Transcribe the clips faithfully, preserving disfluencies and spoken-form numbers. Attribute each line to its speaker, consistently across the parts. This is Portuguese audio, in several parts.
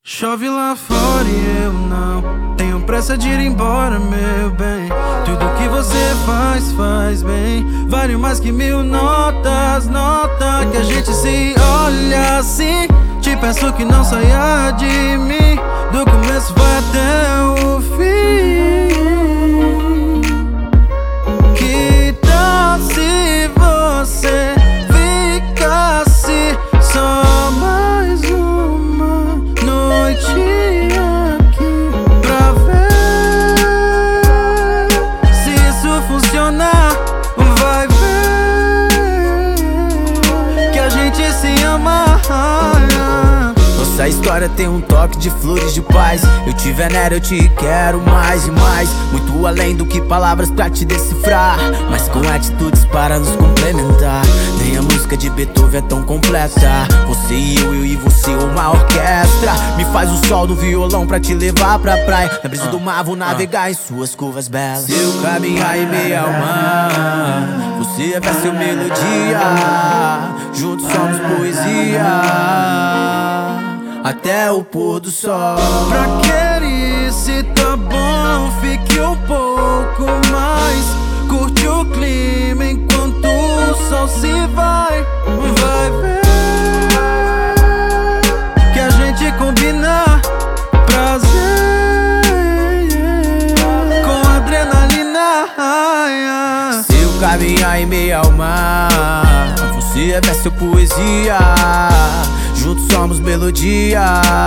Speaker 1: Chove lá fora e eu não tenho pressa de ir embora, meu bem. Tudo que você faz, faz bem. Vale mais que mil notas, nota que a gente se olha assim. Te peço que não saia de mim. Do começo vai até o fim. Que tal se você ficasse só mais uma noite aqui pra ver se isso funcionar? Vai ver que a gente se ama.
Speaker 2: Nossa história tem um toque de flores de paz. Eu te venero, eu te quero mais e mais. Muito além do que palavras pra te decifrar, mas com atitudes para nos complementar. Nem a música de Beethoven é tão completa. Você e eu, eu e você, uma orquestra. Me faz o sol do violão pra te levar pra praia. Na brisa do mar vou navegar em suas curvas belas. Se eu caminhar em meio ao mar, você vai ser melodia. Juntos somos poesia até o pôr do sol.
Speaker 1: Pra querer se tá bom, fique um pouco mais. Curte o clima enquanto o sol se vai. Vai ver que a gente combina prazer com adrenalina.
Speaker 2: Se eu caminhar em meio ao mar, você é verso poesia. Juntos somos melodia.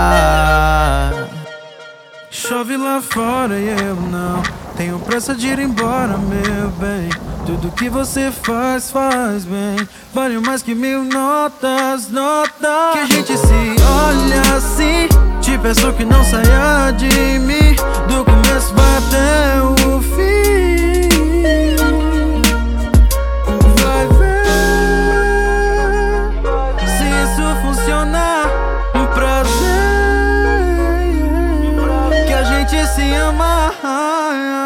Speaker 1: Chove lá fora e eu não tenho pressa de ir embora, meu bem. Tudo que você faz, faz bem. Vale mais que mil notas, notas que a gente se olha assim. Te peço que não saia de mim. Do começo vai até o fim. Vai ver se isso funcionar. Um prazer que a gente se ama.